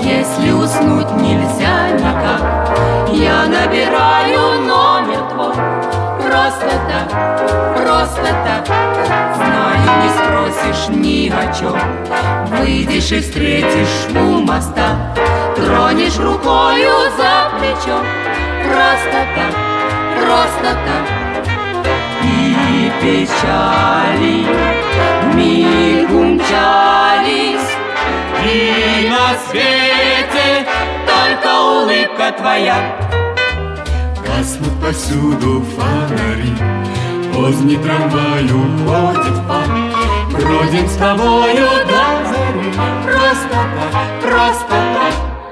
Если уснуть нельзя никак, я набираю номер твой. Просто так, знаю, не спросишь ни о чем. Выйдешь и встретишь у моста, тронешь рукою за плечо. Просто так, и печали вмиг умчались, и на свете только улыбка твоя. Гаснут повсюду фонари, поздний трамвай уходит пар. Бродим с тобою до зари, просто так.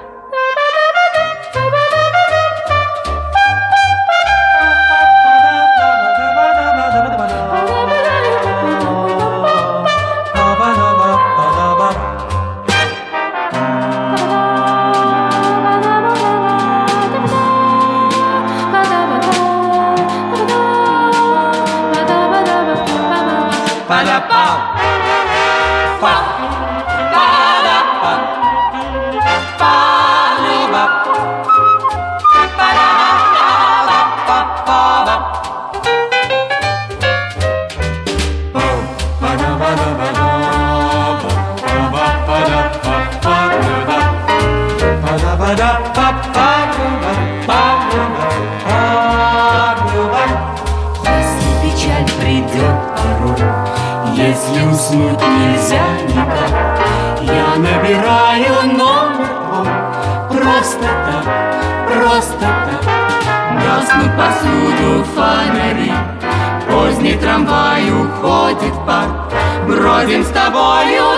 Если печаль придет порой, если уснуть нельзя никак, я набираю номер твой. Просто так, гаснут повсюду фонари, поздний трамвай уходит пар. Бродим с тобою